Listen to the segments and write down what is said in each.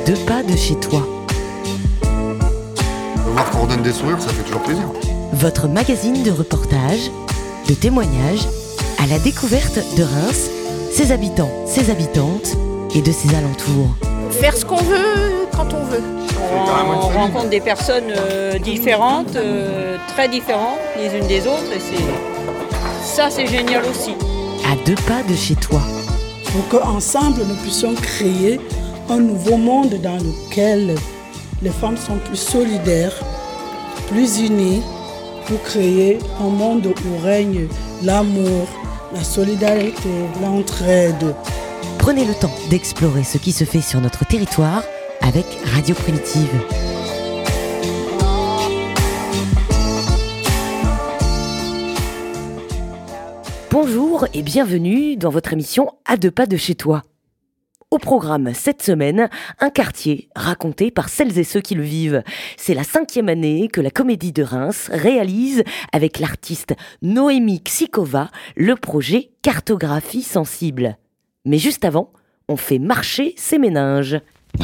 2 pas de chez toi. Voir qu'on redonne des sourires, ça fait toujours plaisir. Votre magazine de reportages, de témoignages, à la découverte de Reims, ses habitants, ses habitantes et de ses alentours. Faire ce qu'on veut quand on veut. On rencontre des personnes différentes, très différentes les unes des autres et ça c'est génial aussi. À 2 pas de chez toi. Pour qu'ensemble nous puissions créer un nouveau monde dans lequel les femmes sont plus solidaires, plus unies, pour créer un monde où règne l'amour, la solidarité, l'entraide. Prenez le temps d'explorer ce qui se fait sur notre territoire avec Radio Primitive. Bonjour et bienvenue dans votre émission À 2 pas de chez toi. Au programme cette semaine, un quartier raconté par celles et ceux qui le vivent. C'est la 5e année que la Comédie de Reims réalise avec l'artiste Noémie Xikova le projet Cartographie sensible. Mais juste avant, on fait marcher ses méninges.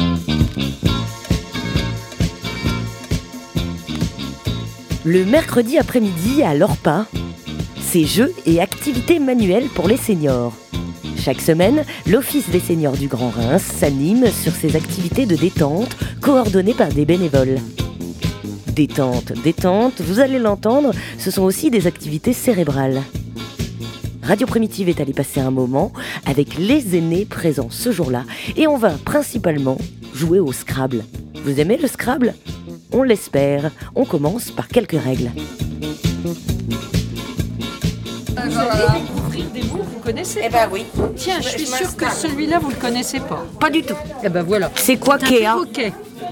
Le mercredi après-midi à l'Orpin, c'est jeux et activités manuelles pour les seniors. Chaque semaine, l'Office des seniors du Grand Reims s'anime sur ces activités de détente coordonnées par des bénévoles. Détente, vous allez l'entendre, ce sont aussi des activités cérébrales. Radio Primitive est allée passer un moment avec les aînés présents ce jour-là et on va principalement jouer au Scrabble. Vous aimez le Scrabble ? On l'espère. On commence par quelques règles. Vous allez découvrir des mots que vous connaissez. Eh ben oui. Tiens, je suis sûre que celui-là vous le connaissez pas. Pas du tout. Eh ben voilà. C'est quoi C'est un Kéa ? perroquet.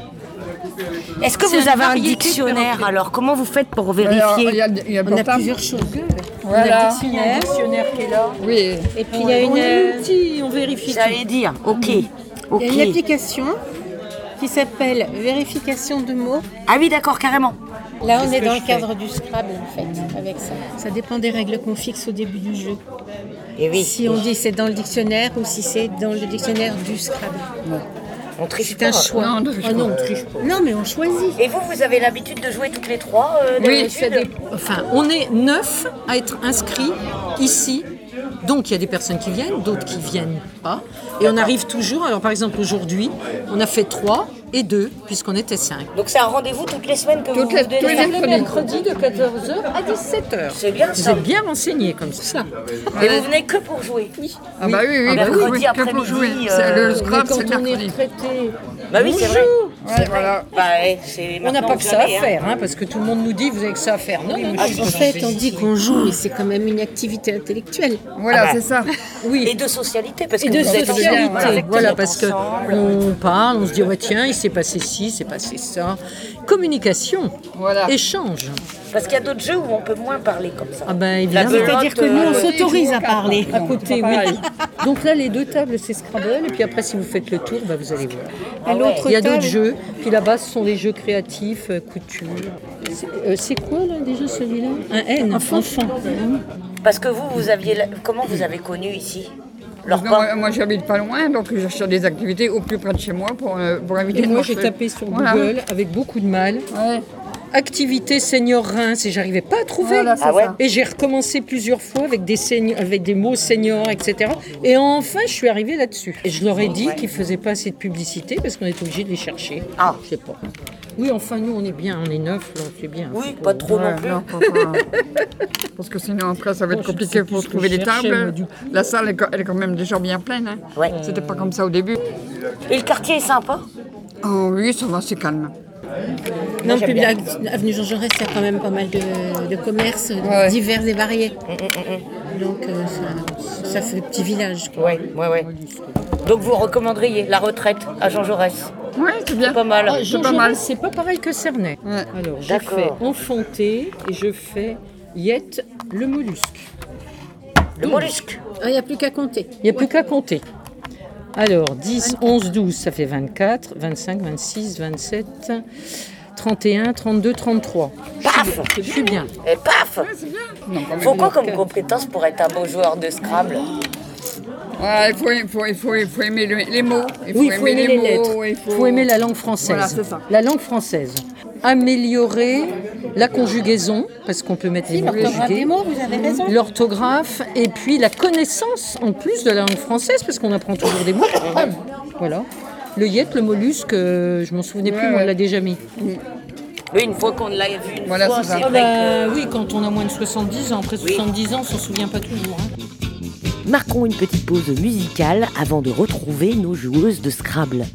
Est-ce que C'est vous une avez un variété de dictionnaire perroquet. alors? Comment vous faites pour vérifier? Il y a On a plusieurs choses. Voilà. Il y a un dictionnaire qui est là. Oui. Et puis il y a un outil, on vérifie J'allais tout. dire, ok. Il y a une application qui s'appelle Vérification de mots. Ah oui, d'accord, carrément. Là, on est dans le cadre du Scrabble, en fait, avec ça. Ça dépend des règles qu'on fixe au début du jeu. Et oui. Si on dit c'est dans le dictionnaire ou si c'est dans le dictionnaire du Scrabble. On triche C'est un pas. choix. Non, on triche Ah non, pas. on triche pas. Non, mais on choisit. Et vous avez l'habitude de jouer toutes les trois Oui, d'habitude enfin, on est 9 à être inscrits ici. Donc il y a des personnes qui viennent, d'autres qui viennent pas. Et on arrive toujours, alors par exemple aujourd'hui, on a fait 3 et 2, puisqu'on était 5. Donc c'est un rendez-vous toutes les semaines que vous Toutes les- donnez tous les ça mercredis. Mercredi de 14h à 17h. C'est bien Vous ça. êtes bien renseignés comme ça. Et vous venez que pour jouer? Oui. Ah bah oui, Un bah mercredi oui, que pour après-midi, jouer. C'est le Mais Scrabble, quand c'est le on est mercredi. retraité, Bah oui, c'est vrai. Ouais, voilà. Bah ouais, c'est on n'a maintenant pas ou que ça à jamais, hein. faire, hein, parce que tout le monde nous dit vous avez que ça à faire. Non, non, En fait, on dit qu'on joue, mais c'est quand même une activité intellectuelle. Voilà, Ah bah. c'est ça. oui. Et de socialité, parce que Et de vous êtes socialité, ensemble, voilà, parce que ensemble. on parle, on se dit ouais, tiens, il s'est passé ci, il s'est passé ça. Communication, Voilà. échange. Parce qu'il y a d'autres jeux où on peut moins parler comme ça. Ah ben évidemment. belote, C'est-à-dire que nous, on s'autorise à parler. À côté, oui. Donc là, les 2 tables, c'est Scrabble, et puis après, si vous faites le tour, bah, vous allez voir. À l'autre Il y a table, d'autres jeux, puis là-bas, ce sont des jeux créatifs, couture. C'est quoi là déjà celui-là? Un N, enfant. Parce que vous aviez... Comment vous avez connu ici Parce que l'Orpin? moi, j'habite pas loin, donc je cherche des activités au plus près de chez moi pour inviter Et de moi, marcher. j'ai tapé sur Voilà. Google avec beaucoup de mal. Ouais. Activité senior Reims, et j'arrivais pas à trouver. Voilà, c'est Ah ouais ça. Et j'ai recommencé plusieurs fois avec des mots seniors, etc. Et enfin, je suis arrivée là-dessus. Et je leur ai dit qu'ils faisaient pas assez de publicité parce qu'on est obligé de les chercher. Ah. Je sais pas. Oui, enfin, nous, on est bien, on est 9, là, c'est bien. Oui, pas trop non plus. Non, pas. Parce que sinon, après, ça va être Oh, je compliqué sais plus pour ce que trouver je des cherchais, tables. moi, du coup. La salle, elle est quand même déjà bien pleine. Hein. Ouais. C'était pas comme ça au début. Et le quartier est sympa? Oh oui, ça va, c'est calme. Non, j'aime puis bien. l'avenue Jean Jaurès, il y a quand même pas mal de commerces Ouais. divers et variés. Donc, ça fait petit village. quoi. Ouais. Donc vous recommanderiez la retraite à Jean Jaurès? Oui, c'est bien. Pas mal. C'est pas mal. C'est pas pareil que Cernay. Ouais. Alors, je D'accord. fais enfanté et je fais Yette le mollusque. Le mollusque. Ah, il n'y a plus qu'à compter. Il n'y a plus qu'à compter. Alors, 10, 11, 12, ça fait 24, 25, 26, 27, 31, 32, 33. Paf! Je suis bien. Et paf! Non, quand même. Faut quoi comme compétence pour être un beau joueur de Scrabble? Voilà, il faut aimer les mots. Il faut aimer les lettres. Il faut aimer la langue française. Voilà, c'est ça. La langue française. Améliorer la conjugaison, parce qu'on peut mettre les mots conjugués. Vous avez raison. L'orthographe et puis la connaissance en plus de la langue française, parce qu'on apprend toujours des mots. Voilà. Le yet, le mollusque, je m'en souvenais plus, mais on l'a déjà mis. Oui, une fois qu'on l'a vu une Voilà, fois, c'est ça. c'est vrai que... Oui, quand on a moins de 70 ans. Après 70 ans, on s'en souvient pas toujours. Marquons une petite pause musicale avant de retrouver nos joueuses de Scrabble.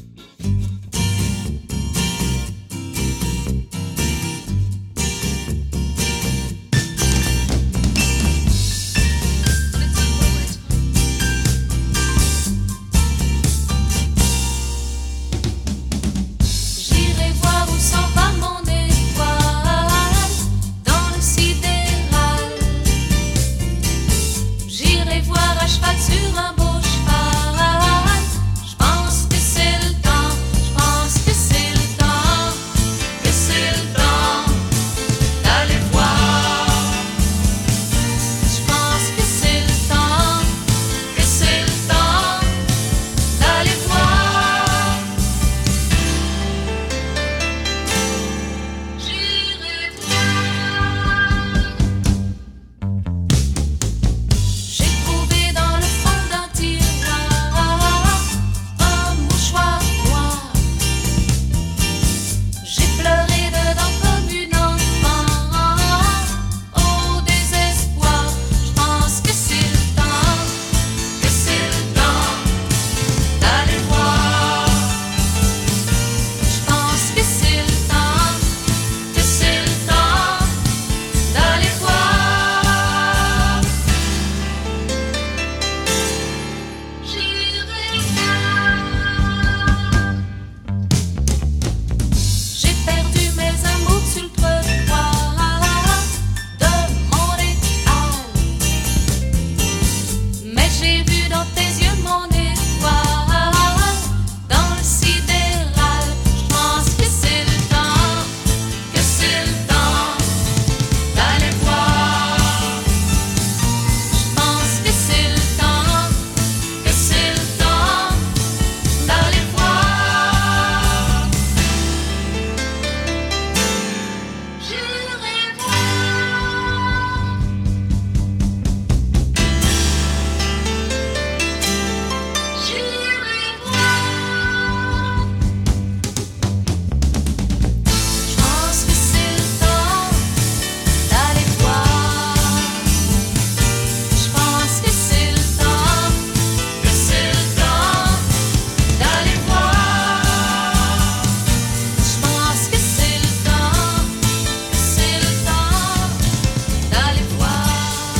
Sur un beau cheval, je pense que c'est le temps, je pense que c'est le temps, que c'est le temps d'aller voir. Je pense que c'est le temps, que c'est le temps d'aller voir. J'irai voir. J'ai trouvé dans le fond d'un tiroir un mouchoir noir. J'ai pleuré dedans comme une enfant au désespoir. Je pense que c'est le temps, que c'est le temps d'aller voir. Je pense que c'est le temps, que c'est le temps d'aller voir. J'irai voir. J'ai perdu mes amours sur le trottoir de mon étal, mais j'ai vu dans tes yeux mon étoile dans le sidéral. Je pense que c'est le temps, que c'est le temps d'aller voir. Je pense que c'est le temps, que c'est le temps d'aller voir. J'irai voir. J'irai voir. Je pense que c'est le temps d'aller voir. Je pense que c'est le temps, que c'est le temps d'aller voir. Je pense que c'est le temps, que c'est le temps d'aller voir.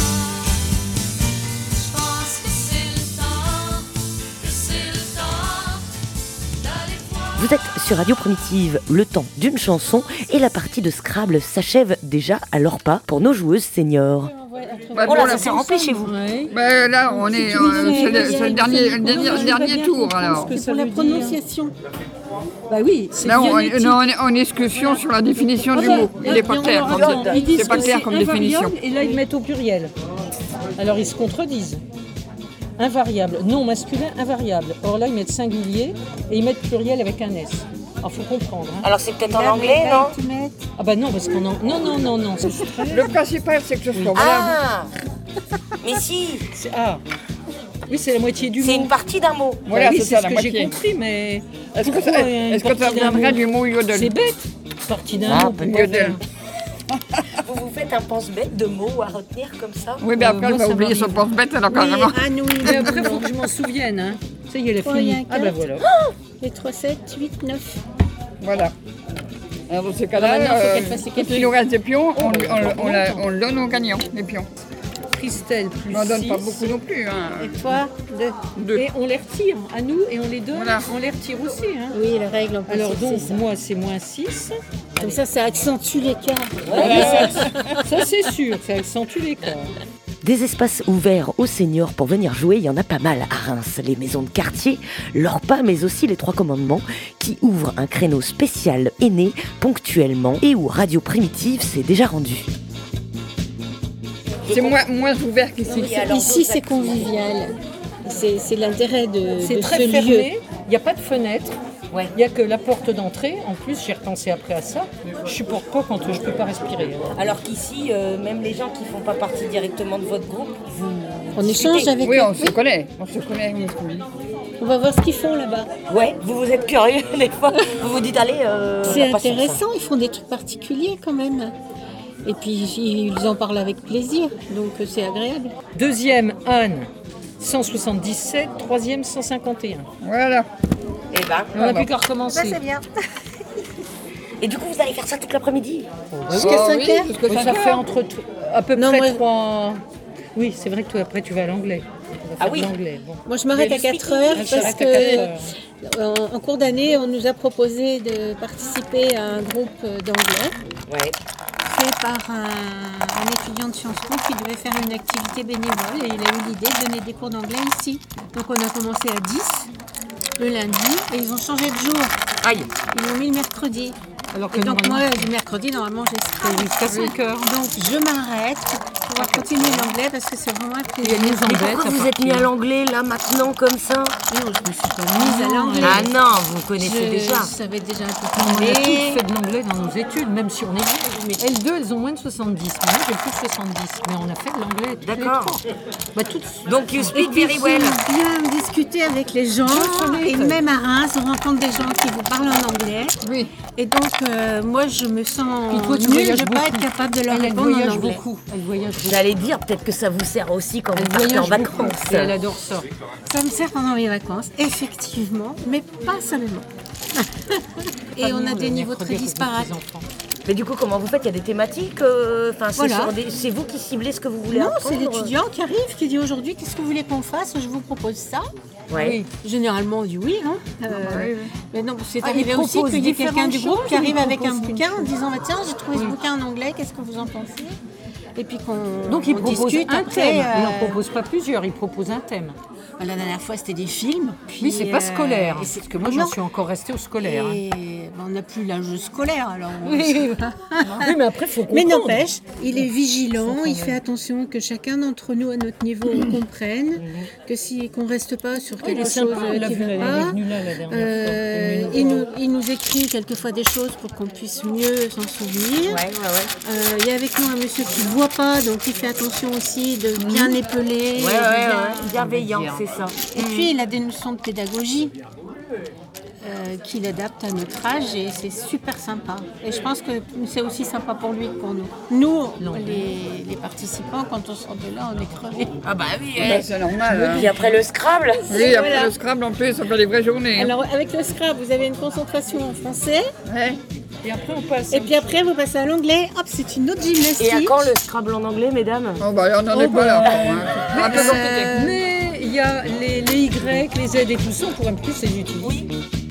Je pense que c'est le temps, que c'est le temps d'aller voir. Vous êtes sur Radio Primitive, le temps d'une chanson et la partie de Scrabble s'achève déjà à l'Orpa pour nos joueuses seniors. Bah, Oh là, bon, ça s'est rempli chez vous. bah, là, on est, c'est le dernier tour, alors. C'est pour la prononciation. Bah oui, c'est Là, on phonétique. est en discussion sur la définition du mot. Il n'est pas clair comme, Ils disent c'est pas que clair c'est comme définition. invariable, et là, ils mettent au pluriel. Alors, ils se contredisent. Invariable, non masculin, invariable. Or là, ils mettent singulier et ils mettent pluriel avec un S. Alors, faut comprendre. Hein. Alors c'est peut-être en anglais, non? Ah bah non, parce qu'on en... Non, c'est Le principal, c'est que ce soit valable. Ah. Mais si, Ah oui, c'est la moitié du mot. c'est une partie d'un mot. Voilà, oui, c'est c'est ça, ce la que j'ai moitié. compris, mais... Est-ce que Pourquoi ça, une est-ce que ça partie d'un viendrait mot du mot yodel? C'est bête. Partie d'un Ah, mot. peut-être. pourquoi Yodel. faire Vous vous faites un pense-bête de mots à retenir comme ça? Oui, mais après, moi, elle va ça oublier son m'arrive. pense-bête, alors carrément. Mais après, il faut que je m'en souvienne. Hein. Ça y est, elle a 3, il y a fini. un Ah bah 4. voilà. Les 3, 7, 8, 9. Voilà. Alors, dans ces cas-là, Maintenant, faut qu'elle fasse ses quand calculs. il nous reste des pions, on le donne aux gagnants, les pions. Christelle plus On n'en donne 6. pas beaucoup non plus. Hein. Et toi, 2. Deux. Et on les retire à nous et on les donne. Voilà. On les retire aussi. Hein. Oui, la règle en plus. Alors c'est donc, ça. moi, c'est moins 6. Comme ça accentue l'écart. Ça, c'est sûr, ça accentue l'écart. Des espaces ouverts aux seniors pour venir jouer, il y en a pas mal à Reims. Les maisons de quartier, l'Orpa, mais aussi les Trois Commandements, qui ouvrent un créneau spécial aîné ponctuellement et où Radio Primitive s'est déjà rendue. C'est moins ouvert qu'ici. Oui, alors, Ici, vous, c'est convivial. C'est l'intérêt de C'est ce très lieu. fermé, il n'y a pas de fenêtre. Ouais. Il n'y a que la porte d'entrée. En plus, j'ai repensé après à ça. Je supporte pas quand je peux pas respirer. Alors qu'ici, même les gens qui font pas partie directement de votre groupe, vous On discutez. échange avec Oui, eux. on se connaît. On se connaît. On va voir ce qu'ils font là-bas. Ouais, vous êtes curieux des fois. Vous vous dites, allez, C'est on va passer ça. intéressant, ils font des trucs particuliers quand même. Et puis ils en parlent avec plaisir, donc c'est agréable. Deuxième, Anne, 177. Troisième, 151. Voilà. Eh ben, On n'a plus qu'à recommencer. bien. et du coup, vous allez faire ça toute l'après-midi. Jusqu'à 5 oui, heures. jusqu'à Oui, 5 ça fait heures. entre à peu Non, près moi- 3. Oui, c'est vrai que toi, après, tu vas à l'anglais. On va Ah faire oui. de l'anglais. Bon. Moi je m'arrête Mais à le 4 speaking, heures elle parce s'arrête à 4 que en cours d'année on nous a proposé de participer à un groupe d'anglais Ouais. fait par un étudiant de Sciences Po qui devait faire une activité bénévole et il a eu l'idée de donner des cours d'anglais ici. Donc on a commencé à 10 le lundi et ils ont changé de jour. Aïe. Ils l'ont mis le mercredi. Alors que Et donc normalement, moi, du mercredi, normalement, j'ai c'est jusqu'à 5 heures. Donc je m'arrête pour pouvoir continuer l'anglais parce que c'est vraiment un Et plaisir. elle nous Mais embête. pourquoi à vous êtes mis partir. à l'anglais là maintenant comme ça? Non, je me suis pas mise à l'anglais. Ah non, vous connaissez Je déjà. savais déjà un peu On a parler. toutes fait de l'anglais dans nos études, même si on est vieux. Mais elles deux, elles ont moins de 70. Moi, j'ai plus de 70. Mais on a fait de l'anglais. toutes les D'accord. trois. Bah, toutes. Donc you Et speak puis, very well. j'aime bien discuter avec les gens. connais, Et ça. même à Reims, on rencontre des gens qui vous parlent en anglais. Oui. Et donc, moi, je me sens Puis toi, tu nulle voyages de ne pas beaucoup. être capable de leur Elle répondre en voyage anglais. beaucoup. Elle voyage beaucoup. J'allais dire peut-être que ça vous sert aussi quand vous Elle partez en voyage beaucoup. vacances. Et elle adore ça. Ça me sert pendant mes vacances, effectivement, mais pas seulement. Et on a des niveaux très disparates. Mais du coup, comment vous faites? Il y a des thématiques. Enfin, Voilà. c'est vous qui ciblez ce que vous voulez Non, apprendre. c'est l'étudiant qui arrive, qui dit aujourd'hui qu'est-ce que vous voulez qu'on fasse, je vous propose ça. Ouais. Généralement on dit oui, hein. Mais non, c'est Ah, arrivé il aussi propose qu'il y ait quelqu'un du différentes groupe qui choses, arrive il avec un propose bouquin quelque en disant bah, tiens j'ai trouvé ce bouquin en anglais, qu'est-ce que vous en pensez? Et puis qu'on Donc, il on propose discute un après, thème. Il n'en propose pas plusieurs, il propose un thème. La dernière fois c'était des films. Puis, Oui, c'est pas scolaire. et c'est- Parce que moi, Non. j'en suis encore restée au scolaire. hein. Et on n'a plus l'âge scolaire alors. Oui, mais après, il faut comprendre. Mais n'empêche, il est vigilant, il fait attention que chacun d'entre nous à notre niveau comprenne, que si qu'on reste pas sur Oui, il quelque est sympa, chose on l'a qui vu, va elle est pas. venue là la dernière fois. Elle est venue nous voir. Il nous écrit quelquefois des choses pour qu'on puisse mieux s'en souvenir. Ouais. Il y a avec nous un monsieur qui ne voit pas, donc il fait attention aussi de bien épeler. Bienveillant, c'est ça. Et puis il a des notions de pédagogie qu'il adapte à notre âge et c'est super sympa. Et je pense que c'est aussi sympa pour lui que pour nous. Nous, les participants, quand on sort de là, on est crevés. Ah bah oui. Bah, c'est normal. hein. Puis après le Scrabble. Oui, après Voilà. le Scrabble, en plus, ça fait des vraies journées. hein. Alors avec le Scrabble, vous avez une concentration en français Ouais. Et après, on passe. et puis après vous passez à l'anglais. Hop, c'est une autre gymnastique. Et à quand le Scrabble en anglais, mesdames? Oh, bah, on n'en est pas là. encore, hein. Un peu compliqué. Mais il y a les Y, les Z et tout ça, on pourrait plus les utiliser.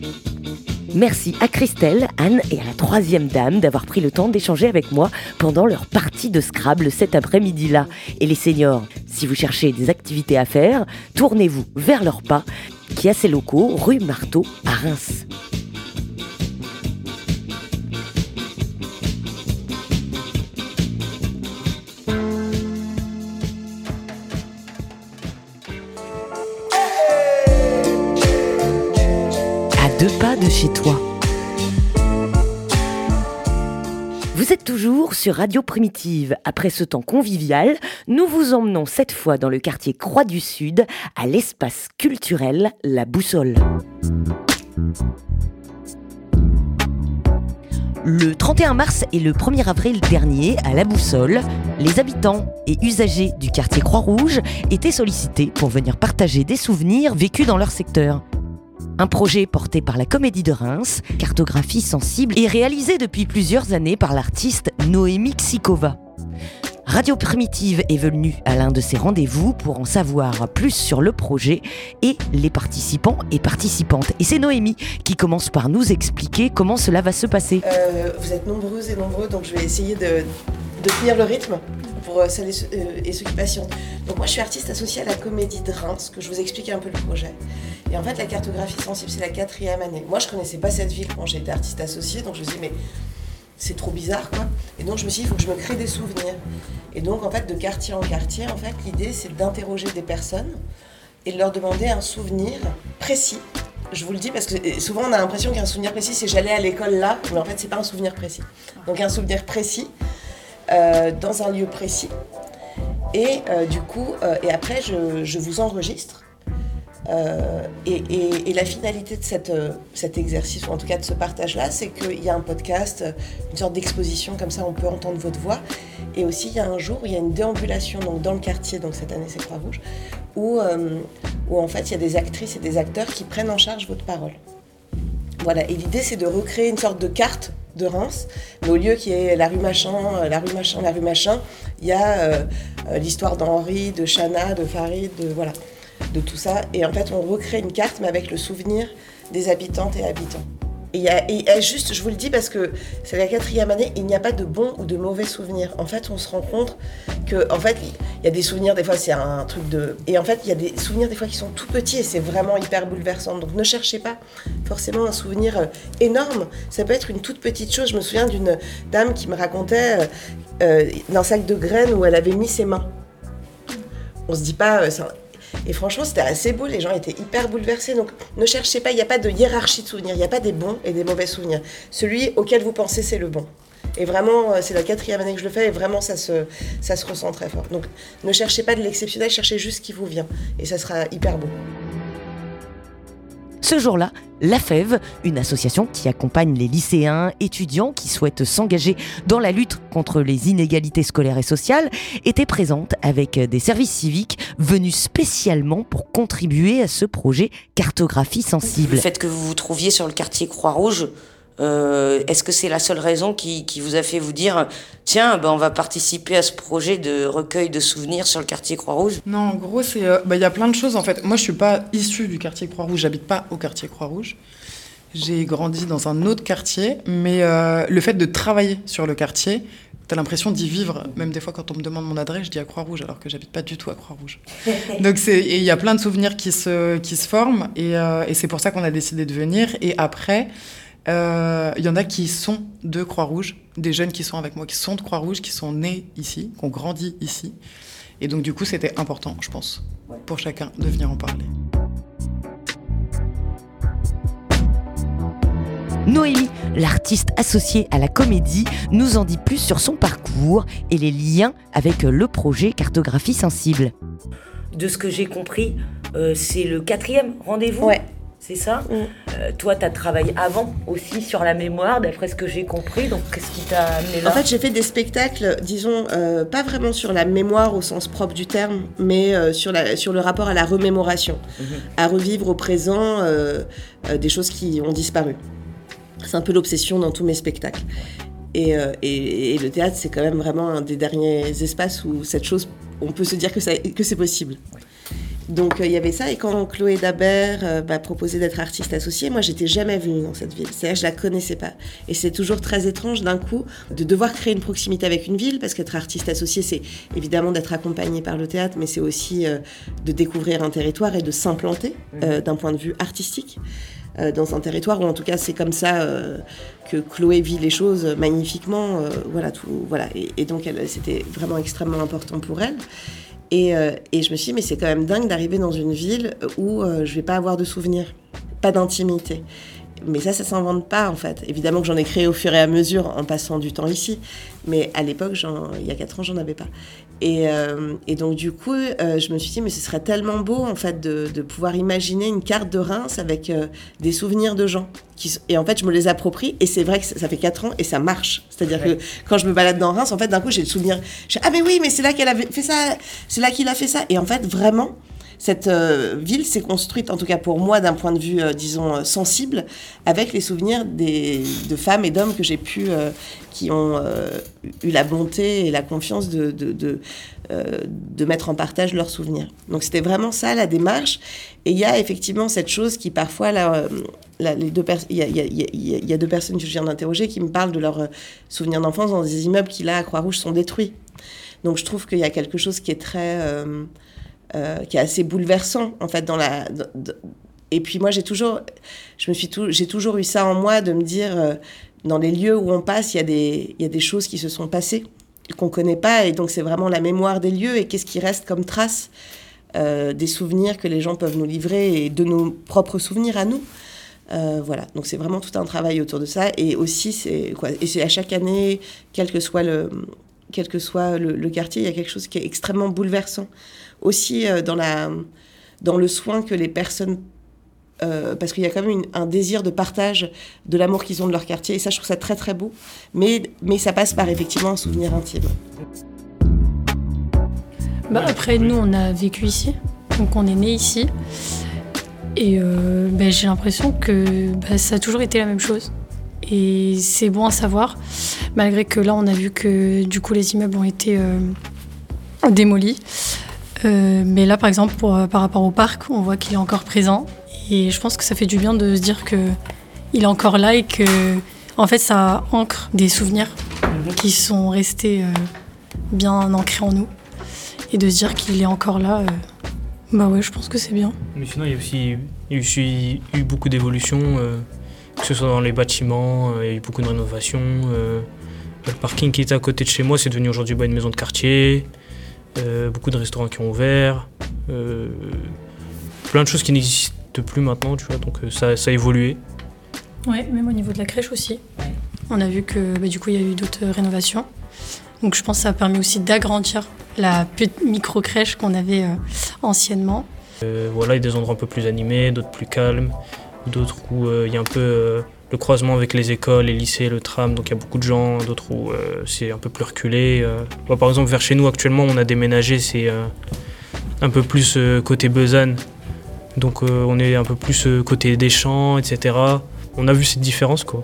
Merci à Christelle, Anne et à la troisième dame d'avoir pris le temps d'échanger avec moi pendant leur partie de Scrabble cet après-midi-là. Et les seniors, si vous cherchez des activités à faire, tournez-vous vers leur pas, qui a ses locaux rue Marteau à Reims. À 2 pas de chez toi. Vous êtes toujours sur Radio Primitive. Après ce temps convivial, nous vous emmenons cette fois dans le quartier Croix du Sud, à l'espace culturel La Boussole. Le 31 mars et le 1er avril dernier, à La Boussole, les habitants et usagers du quartier Croix-Rouge étaient sollicités pour venir partager des souvenirs vécus dans leur secteur. Un projet porté par la Comédie de Reims, cartographie sensible, et réalisé depuis plusieurs années par l'artiste Noémie Xikova. Radio Primitive est venue à l'un de ces rendez-vous pour en savoir plus sur le projet et les participants et participantes. Et c'est Noémie qui commence par nous expliquer comment cela va se passer. Vous êtes nombreuses et nombreux, donc je vais essayer de tenir le rythme pour celles et ceux qui patientent. Donc moi je suis artiste associée à la Comédie de Reims, que je vous explique un peu le projet. Et en fait la cartographie sensible c'est la 4e année. Moi je connaissais pas cette ville quand j'étais artiste associée, donc je me suis dit mais c'est trop bizarre quoi. Et donc je me suis dit il faut que je me crée des souvenirs. Et donc en fait de quartier en quartier, en fait l'idée c'est d'interroger des personnes et de leur demander un souvenir précis. Je vous le dis parce que souvent on a l'impression qu'un souvenir précis c'est j'allais à l'école là, mais en fait c'est pas un souvenir précis. Donc un souvenir précis dans un lieu précis. Et du coup, et après je vous enregistre. Et la finalité de cet exercice, ou en tout cas de ce partage-là, c'est qu'il y a un podcast, une sorte d'exposition, comme ça on peut entendre votre voix. Et aussi il y a un jour où il y a une déambulation donc, dans le quartier, donc cette année c'est Croix-Rouge, où en fait il y a des actrices et des acteurs qui prennent en charge votre parole. Voilà, et l'idée c'est de recréer une sorte de carte de Reims, mais au lieu qu'il y ait la rue machin, il y a l'histoire d'Henri, de Chana, de Farid, de tout ça. Et en fait, on recrée une carte, mais avec le souvenir des habitantes et habitants. Et juste, je vous le dis parce que c'est la 4e année, il n'y a pas de bons ou de mauvais souvenirs. En fait, on se rend compte que, en fait, il y a des souvenirs, des fois, c'est un truc de... Et en fait, il y a des souvenirs, des fois, qui sont tout petits et c'est vraiment hyper bouleversant. Donc, ne cherchez pas forcément un souvenir énorme. Ça peut être une toute petite chose. Je me souviens d'une dame qui me racontait d'un sac de graines où elle avait mis ses mains. On se dit pas... Et franchement, c'était assez beau, les gens étaient hyper bouleversés. Donc ne cherchez pas, il n'y a pas de hiérarchie de souvenirs, il n'y a pas des bons et des mauvais souvenirs. Celui auquel vous pensez, c'est le bon. Et vraiment, c'est la 4e année que je le fais et vraiment, ça se ressent très fort. Donc ne cherchez pas de l'exceptionnel, cherchez juste ce qui vous vient. Et ça sera hyper beau. Ce jour-là, la Fève, une association qui accompagne les lycéens, étudiants qui souhaitent s'engager dans la lutte contre les inégalités scolaires et sociales, était présente avec des services civiques venus spécialement pour contribuer à ce projet Cartographie sensible. Le fait que vous vous trouviez sur le quartier Croix-Rouge, est-ce que c'est la seule raison qui vous a fait vous dire tiens, on va participer à ce projet de recueil de souvenirs sur le quartier Croix-Rouge? Non, en gros, c'est y a plein de choses en fait. Moi, je suis pas issue du quartier Croix-Rouge, j'habite pas au quartier Croix-Rouge. J'ai grandi dans un autre quartier, mais le fait de travailler sur le quartier, t'as l'impression d'y vivre. Même des fois, quand on me demande mon adresse, je dis à Croix-Rouge, alors que j'habite pas du tout à Croix-Rouge. Donc, il y a plein de souvenirs qui se forment, et c'est pour ça qu'on a décidé de venir. Et après, il y en a qui sont de Croix-Rouge, des jeunes qui sont avec moi, qui sont de Croix-Rouge, qui sont nés ici, qui ont grandi ici. Et donc, du coup, c'était important, je pense, pour chacun de venir en parler. Noélie, l'artiste associée à la comédie, nous en dit plus sur son parcours et les liens avec le projet Cartographie sensible. De ce que j'ai compris, c'est le 4e rendez-vous. Ouais. C'est ça. Toi, tu as travaillé avant aussi sur la mémoire, d'après ce que j'ai compris. Donc, qu'est-ce qui t'a amené là? En fait, j'ai fait des spectacles, disons, pas vraiment sur la mémoire au sens propre du terme, mais sur le rapport à la remémoration, à revivre au présent des choses qui ont disparu. C'est un peu l'obsession dans tous mes spectacles. Et le théâtre, c'est quand même vraiment un des derniers espaces où cette chose, on peut se dire que c'est possible. Ouais. Donc il y avait ça, et quand Chloé Dabert m'a proposé d'être artiste associée, moi j'étais jamais venue dans cette ville, c'est-à-dire je la connaissais pas. Et c'est toujours très étrange d'un coup de devoir créer une proximité avec une ville, parce qu'être artiste associé, c'est évidemment d'être accompagné par le théâtre, mais c'est aussi de découvrir un territoire et de s'implanter d'un point de vue artistique. Dans un territoire où en tout cas c'est comme ça que Chloé vit les choses magnifiquement, et donc c'était vraiment extrêmement important pour elle. Et je me suis dit, mais c'est quand même dingue d'arriver dans une ville où je vais pas avoir de souvenirs, pas d'intimité. Mais ça s'invente pas en fait. Évidemment que j'en ai créé au fur et à mesure en passant du temps ici. Mais à l'époque, il y a 4 ans, j'en avais pas. Et donc du coup, je me suis dit, mais ce serait tellement beau en fait de pouvoir imaginer une carte de Reims avec des souvenirs de gens. Et en fait, je me les approprie, et c'est vrai que ça fait 4 ans et ça marche. C'est-à-dire que quand je me balade dans Reims, en fait, d'un coup, j'ai le souvenir. Ah mais oui, mais c'est là qu'elle avait fait ça, c'est là qu'il a fait ça. Et en fait, vraiment, cette ville s'est construite, en tout cas pour moi, d'un point de vue, disons, sensible, avec les souvenirs de femmes et d'hommes que j'ai pu, qui ont eu la bonté et la confiance de mettre en partage leurs souvenirs. Donc c'était vraiment ça, la démarche. Et il y a effectivement cette chose qui, parfois, il y a 2 personnes que je viens d'interroger qui me parlent de leurs souvenirs d'enfance dans des immeubles qui, là, à Croix-Rouge, sont détruits. Donc je trouve qu'il y a quelque chose qui est très... qui est assez bouleversant en fait et puis moi j'ai toujours eu ça en moi de me dire dans les lieux où on passe il y a des choses qui se sont passées qu'on connaît pas, et donc c'est vraiment la mémoire des lieux et qu'est-ce qui reste comme trace des souvenirs que les gens peuvent nous livrer et de nos propres souvenirs à nous. Voilà, donc c'est vraiment tout un travail autour de ça. Et aussi, c'est à chaque année, quel que soit le quartier, il y a quelque chose qui est extrêmement bouleversant. Aussi dans le soin que les personnes... parce qu'il y a quand même un désir de partage de l'amour qu'ils ont de leur quartier. Et ça, je trouve ça très, très beau. Mais ça passe par, effectivement, un souvenir intime. Après, nous, on a vécu ici. Donc, on est né ici. Et j'ai l'impression que ça a toujours été la même chose. Et c'est bon à savoir, malgré que là, on a vu que du coup, les immeubles ont été démolis. Mais là, par exemple, par rapport au parc, on voit qu'il est encore présent. Et je pense que ça fait du bien de se dire qu'il est encore là et que, en fait, ça ancre des souvenirs qui sont restés bien ancrés en nous. Et de se dire qu'il est encore là, ouais, je pense que c'est bien. Mais sinon, il y a aussi eu beaucoup d'évolutions, que ce soit dans les bâtiments, il y a eu beaucoup de rénovations. Le parking qui était à côté de chez moi, c'est devenu aujourd'hui une maison de quartier. Beaucoup de restaurants qui ont ouvert. Plein de choses qui n'existent plus maintenant, tu vois, donc ça a évolué. Ouais, même au niveau de la crèche aussi. Ouais. On a vu que du coup, il y a eu d'autres rénovations. Donc je pense que ça a permis aussi d'agrandir la petite micro-crèche qu'on avait anciennement. Voilà, il y a des endroits un peu plus animés, d'autres plus calmes, d'autres où il y a un peu le croisement avec les écoles, les lycées, le tram, donc il y a beaucoup de gens, d'autres où c'est un peu plus reculé. Par exemple, vers chez nous, actuellement, on a déménagé, c'est un peu plus côté Besanne, donc on est un peu plus côté des champs, etc. On a vu cette différence, quoi.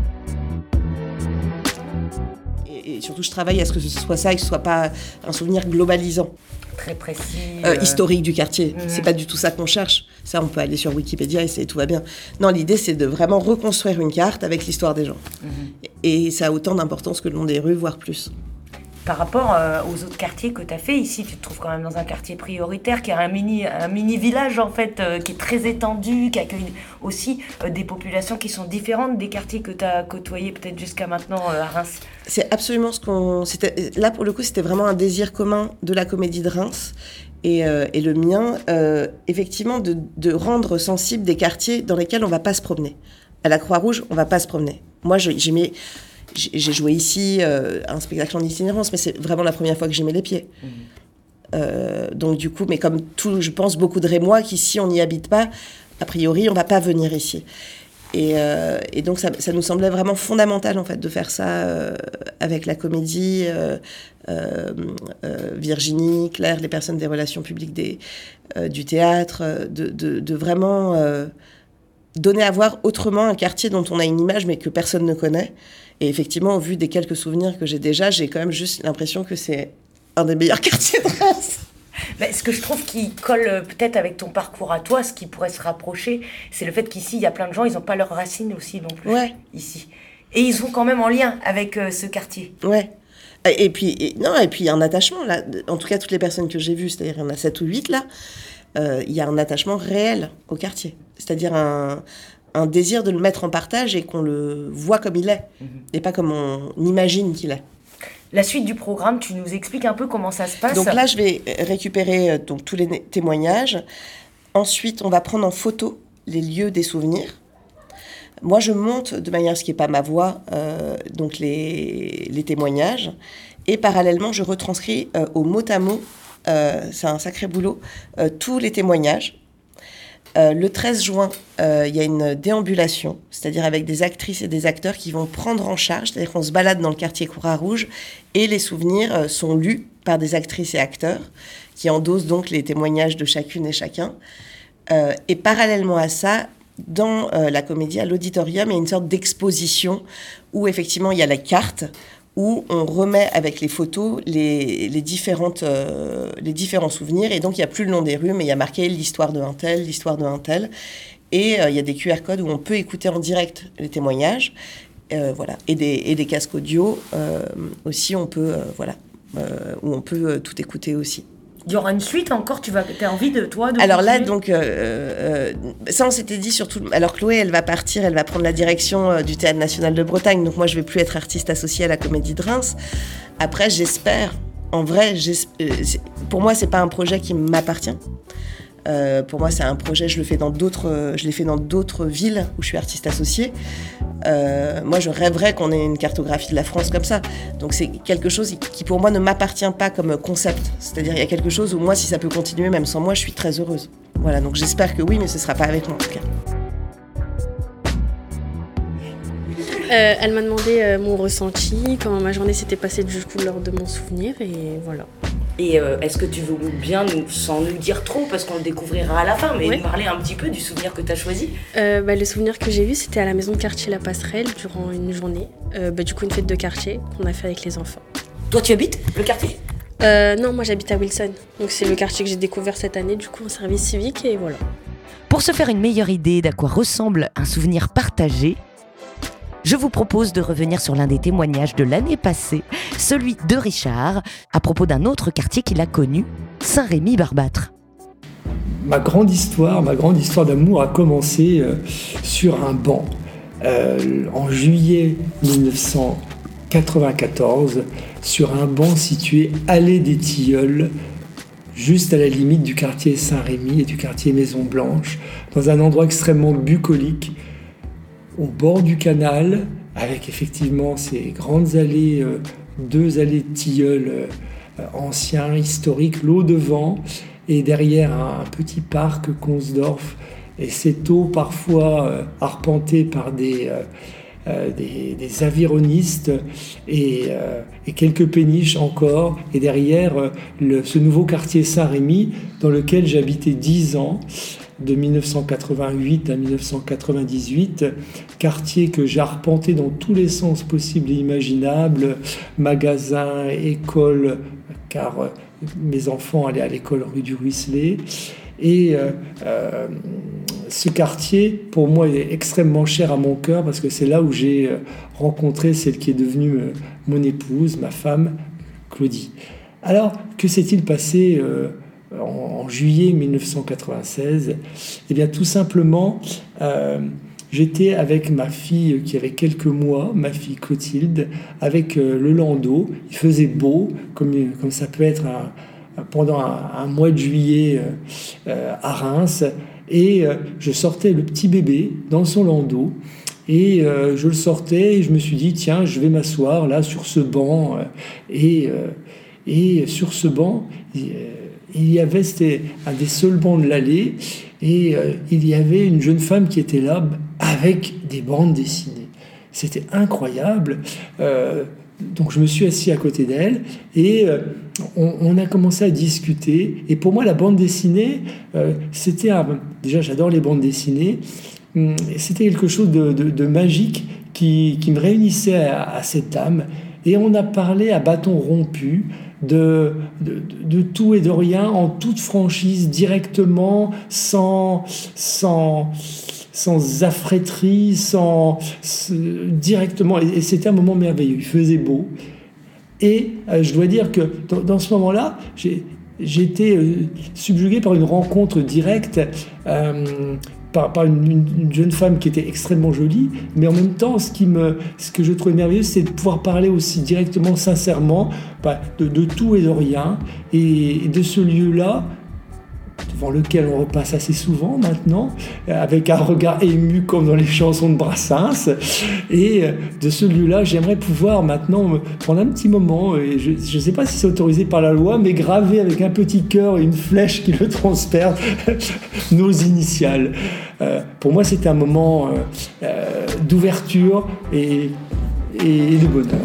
Et surtout, je travaille à ce que ce soit ça et que ce soit pas un souvenir globalisant. Très précis. Historique du quartier. C'est pas du tout ça qu'on cherche. Ça, on peut aller sur Wikipédia et tout va bien. Non, l'idée, c'est de vraiment reconstruire une carte avec l'histoire des gens. Et ça a autant d'importance que le nom des rues, voire plus. Par rapport aux autres quartiers que tu as fait, ici, tu te trouves quand même dans un quartier prioritaire qui a un mini village, en fait, qui est très étendu, qui accueille aussi des populations qui sont différentes des quartiers que tu as côtoyés peut-être jusqu'à maintenant à Reims. C'est absolument ce qu'on... Là, pour le coup, c'était vraiment un désir commun de la Comédie de Reims et le mien, effectivement, de rendre sensibles des quartiers dans lesquels on ne va pas se promener. À la Croix-Rouge, on ne va pas se promener. Moi, j'ai joué ici un spectacle en itinérance, mais c'est vraiment la première fois que j'y mets les pieds. Donc du coup, mais comme tout, je pense beaucoup de Rémois qu'ici on n'y habite pas, a priori on va pas venir ici. Et donc ça nous semblait vraiment fondamental en fait de faire ça avec la comédie, Virginie, Claire, les personnes des relations publiques du théâtre, de vraiment donner à voir autrement un quartier dont on a une image mais que personne ne connaît. Et effectivement, au vu des quelques souvenirs que j'ai déjà, j'ai quand même juste l'impression que c'est un des meilleurs quartiers de Reims. Mais ce que je trouve qui colle peut-être avec ton parcours à toi, ce qui pourrait se rapprocher, c'est le fait qu'ici, il y a plein de gens, ils n'ont pas leurs racines aussi non plus, ici. Et ils sont quand même en lien avec ce quartier. Ouais. Et puis, il y a un attachement, là. En tout cas, toutes les personnes que j'ai vues, c'est-à-dire il y en a 7 ou 8, là, il y a un attachement réel au quartier. C'est-à-dire un désir de le mettre en partage et qu'on le voit comme il est, et pas comme on imagine qu'il est. La suite du programme, tu nous expliques un peu comment ça se passe. Donc là, je vais récupérer tous les témoignages. Ensuite, on va prendre en photo les lieux des souvenirs. Moi, je monte de manière à ce qu'il n'y ait pas ma voix, donc les témoignages. Et parallèlement, je retranscris au mot à mot, c'est un sacré boulot, tous les témoignages. Le 13 juin, il y a une déambulation, c'est-à-dire avec des actrices et des acteurs qui vont prendre en charge, c'est-à-dire qu'on se balade dans le quartier Croix-Rouge et les souvenirs sont lus par des actrices et acteurs qui endossent donc les témoignages de chacune et chacun. Et parallèlement à ça, dans la comédie, à l'auditorium, il y a une sorte d'exposition où effectivement il y a la carte, où on remet avec les photos les différents souvenirs. Et donc, il n'y a plus le nom des rues, mais il y a marqué l'histoire de un tel, l'histoire de un tel. Et il y a des QR codes où on peut écouter en direct les témoignages. Voilà. Et des casques audio aussi, on peut, où on peut tout écouter aussi. Il y aura une suite encore, tu as envie de toi de Alors continuer. là, donc, ça on s'était dit surtout. Alors Chloé, elle va partir, elle va prendre la direction du Théâtre National de Bretagne. Donc moi, je vais plus être artiste associée à la Comédie de Reims. Après, j'espère en vrai, pour moi, c'est pas un projet qui m'appartient. Pour moi, c'est un projet, je l'ai fait dans d'autres villes où je suis artiste associée. Moi, je rêverais qu'on ait une cartographie de la France comme ça. Donc, c'est quelque chose qui, pour moi, ne m'appartient pas comme concept. C'est-à-dire, il y a quelque chose où moi, si ça peut continuer, même sans moi, je suis très heureuse. Voilà, donc j'espère que oui, mais ce sera pas avec moi, en tout cas. Elle m'a demandé mon ressenti, comment ma journée s'était passée du coup lors de mon souvenir, et voilà. Et est-ce que tu veux bien, sans nous dire trop, parce qu'on le découvrira à la fin, mais nous parler un petit peu du souvenir que tu as choisi? Le souvenir que j'ai eu, c'était à la maison de quartier La Passerelle, durant une journée. Du coup, une fête de quartier qu'on a fait avec les enfants. Toi, tu habites le quartier? Non, moi j'habite à Wilson. Donc c'est le quartier que j'ai découvert cette année, du coup en service civique, et voilà. Pour se faire une meilleure idée d'à quoi ressemble un souvenir partagé, je vous propose de revenir sur l'un des témoignages de l'année passée, celui de Richard, à propos d'un autre quartier qu'il a connu, Saint-Rémy-Barbâtre. Ma grande histoire d'amour a commencé sur un banc en juillet 1994, sur un banc situé allée des Tilleuls, juste à la limite du quartier Saint-Rémy et du quartier Maison-Blanche, dans un endroit extrêmement bucolique, au bord du canal, avec effectivement ces grandes allées, 2 allées de tilleuls anciens, historiques, l'eau devant, et derrière un petit parc Consdorf, et cette eau parfois arpentée par des avironistes et quelques péniches encore, et derrière ce nouveau quartier Saint-Rémy dans lequel j'habitais 10 ans, de 1988 à 1998, quartier que j'ai arpenté dans tous les sens possibles et imaginables, magasins, écoles, car mes enfants allaient à l'école rue du Ruisselet. Et ce quartier, pour moi, est extrêmement cher à mon cœur parce que c'est là où j'ai rencontré celle qui est devenue mon épouse, ma femme, Claudie. Alors, que s'est-il passé en juillet 1996? Eh bien, tout simplement, j'étais avec ma fille qui avait quelques mois, ma fille Clotilde, avec le landau. Il faisait beau, comme ça peut être pendant un mois de juillet à Reims. Et je sortais le petit bébé dans son landau. Et je le sortais et je me suis dit, tiens, je vais m'asseoir là sur ce banc. Et sur ce banc, c'était un des seuls bancs de l'allée, et il y avait une jeune femme qui était là avec des bandes dessinées. C'était incroyable. Donc je me suis assis à côté d'elle et on a commencé à discuter. Et pour moi, la bande dessinée, déjà j'adore les bandes dessinées, c'était quelque chose de magique qui me réunissait à cette dame. Et on a parlé à bâton rompu de tout et de rien, en toute franchise, directement, sans affréterie, directement. Et c'était un moment merveilleux. Il faisait beau. Et je dois dire que dans ce moment-là, j'ai été subjugué par une rencontre directe, par une jeune femme qui était extrêmement jolie, mais en même temps, ce que je trouvais merveilleux, c'est de pouvoir parler aussi directement, sincèrement, de tout et de rien, et de ce lieu-là, devant lequel on repasse assez souvent maintenant, avec un regard ému comme dans les chansons de Brassens. Et de ce lieu-là, j'aimerais pouvoir maintenant prendre un petit moment, et je ne sais pas si c'est autorisé par la loi, mais graver avec un petit cœur et une flèche qui le transperce nos initiales. Pour moi, c'était un moment d'ouverture et de bonheur.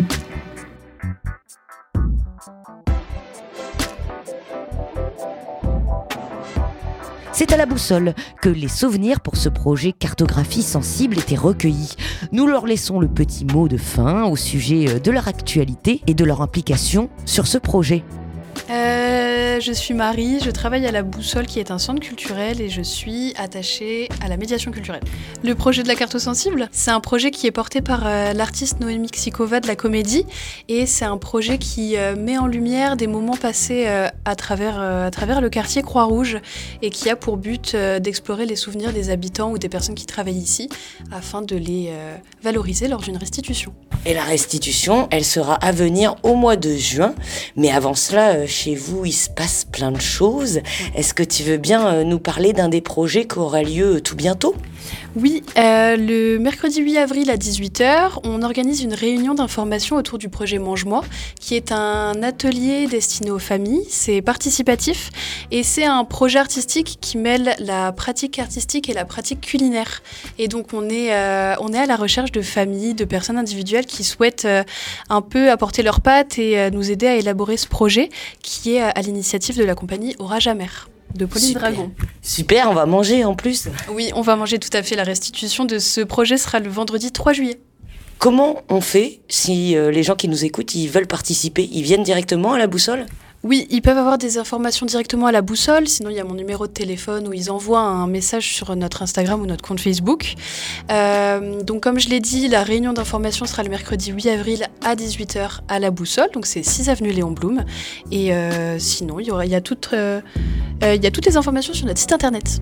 C'est à la boussole que les souvenirs pour ce projet Cartographie sensible étaient recueillis. Nous leur laissons le petit mot de fin au sujet de leur actualité et de leur implication sur ce projet. Je suis Marie, je travaille à la Boussole qui est un centre culturel et je suis attachée à la médiation culturelle. Le projet de la carte aux sensibles, c'est un projet qui est porté par l'artiste Noémie Xikova de la Comédie et c'est un projet qui met en lumière des moments passés à travers le quartier Croix-Rouge et qui a pour but d'explorer les souvenirs des habitants ou des personnes qui travaillent ici afin de les valoriser lors d'une restitution. Et la restitution, elle sera à venir au mois de juin. Mais avant cela, chez vous, il se passe plein de choses. Est-ce que tu veux bien nous parler d'un des projets qui aura lieu tout bientôt ? Oui, le mercredi 8 avril à 18h, on organise une réunion d'information autour du projet Mange-moi, qui est un atelier destiné aux familles. C'est participatif et c'est un projet artistique qui mêle la pratique artistique et la pratique culinaire. Et donc on est à la recherche de familles, de personnes individuelles qui souhaitent un peu apporter leurs pattes et nous aider à élaborer ce projet qui est à l'initiative de la compagnie Orage Amer de Pauline Dragon. Super, on va manger en plus. Oui, on va manger tout à fait. La restitution de ce projet sera le vendredi 3 juillet. Comment on fait si les gens qui nous écoutent, ils veulent participer ? Ils viennent directement à la Boussole ? Oui, ils peuvent avoir des informations directement à la Boussole. Sinon, il y a mon numéro de téléphone où ils envoient un message sur notre Instagram ou notre compte Facebook. Donc, comme je l'ai dit, la réunion d'information sera le mercredi 8 avril à 18h à la Boussole. Donc, c'est 6 avenue Léon Blum. Et sinon, il y a toutes les informations sur notre site internet.